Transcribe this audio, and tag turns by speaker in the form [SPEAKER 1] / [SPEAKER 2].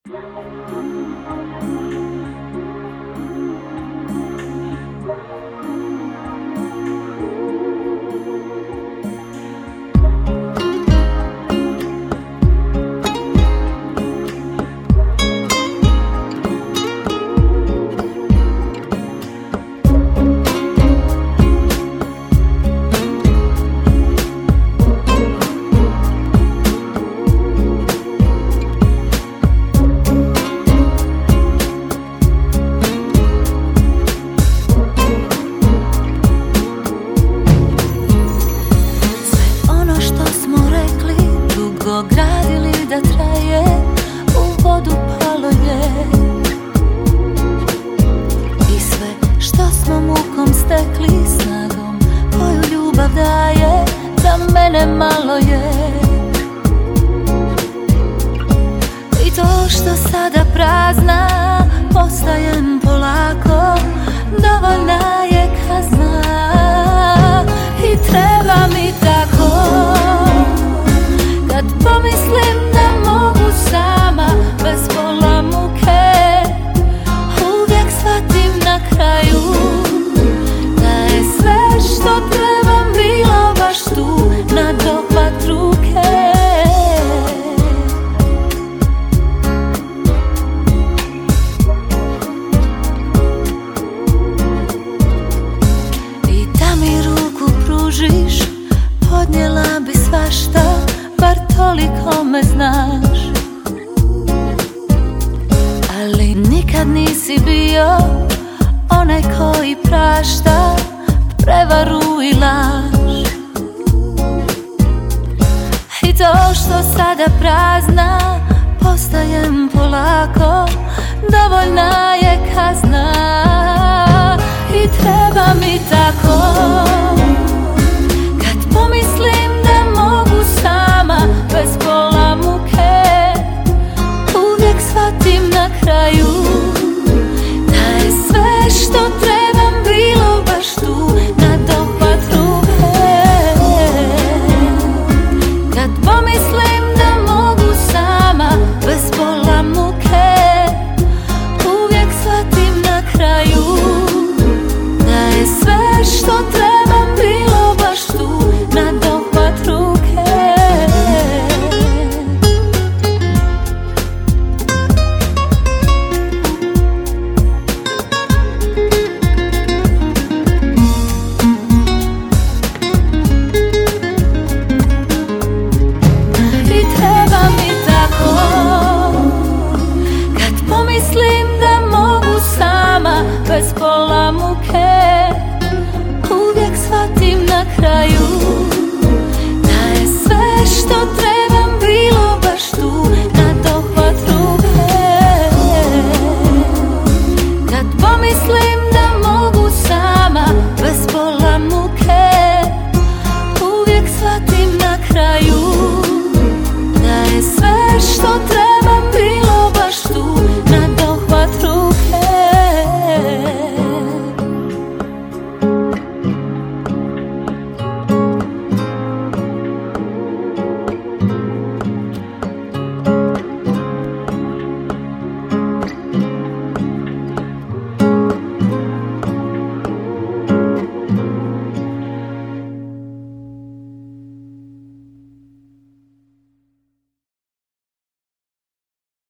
[SPEAKER 1] Gradili da traje, u vodu palo je. I sve što smo mukom stekli, snagom koju ljubav daje, za mene malo je. I to što sada prazna, postajem polako, dovoljna je kazna. I treba mi tako, kad pomislim da mogu sama, bez pola muke, uvijek shvatim na kraju da je sve što trebam bilo baš tu, na dohvat ruke. I da mi ruku pružiš, podnijela bi svašta, bar toliko me znaš. Ali nikad nisi bio onaj koji prašta prevaru i laž. I to što sada prazna, postajem polako, dovoljna je kazna. I treba mi tako,